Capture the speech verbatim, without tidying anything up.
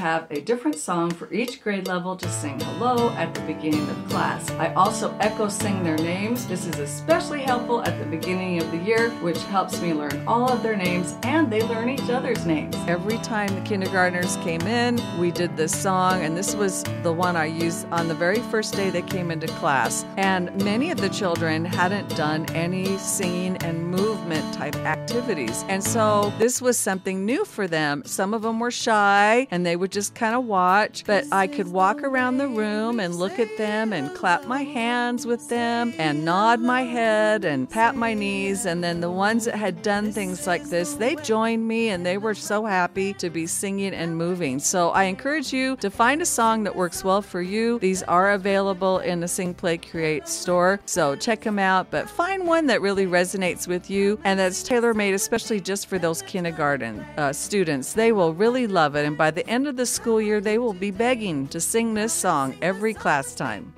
have a different song for each grade level to sing hello at the beginning of class. I also echo sing their names. This is especially helpful at the beginning of the year, which helps me learn all of their names and they learn each other's names. Every time the kindergartners came in, we did this song, and this was the one I used on the very first day they came into class. And many of the children hadn't done any singing and movement type activities. And so this was something new for them. Some of them were shy and they would just kind of watch, but I could walk around the room and look at them and clap my hands with them and nod my head and pat my knees. And then the ones that had done things like this, they joined me and they were so happy to be singing and moving. So I encourage you to find a song that works well for you. These are available in the Sing Play Create store, so check them out, but find one that really resonates with you and that's tailor-made especially just for those kindergarten uh, students. They will really love it, and by the end of the school year they will be begging to sing this song every class time.